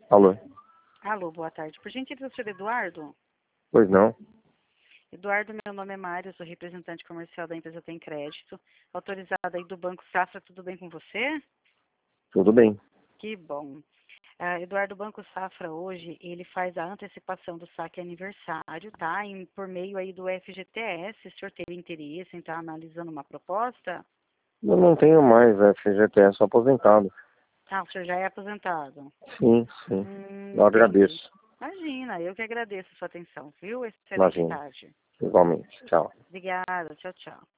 Alô? Alô, boa tarde. Por gentileza, senhor Eduardo? Pois não? Eduardo, meu nome é Mário, sou representante comercial da empresa Tem Crédito, autorizada aí do Banco Safra, tudo bem com você? Tudo bem. Que bom. Eduardo, o Banco Safra hoje, ele faz a antecipação do saque aniversário, tá? Por meio aí do FGTS, o senhor teria interesse em estar analisando uma proposta? Eu não tenho mais FGTS, sou aposentado. Ah, o senhor já é aposentado? Sim, sim. Eu Entendi. agradeço. Imagina, eu que agradeço a sua atenção, viu? Excelente Imagina. tarde. Igualmente. Tchau. Obrigada, tchau, tchau.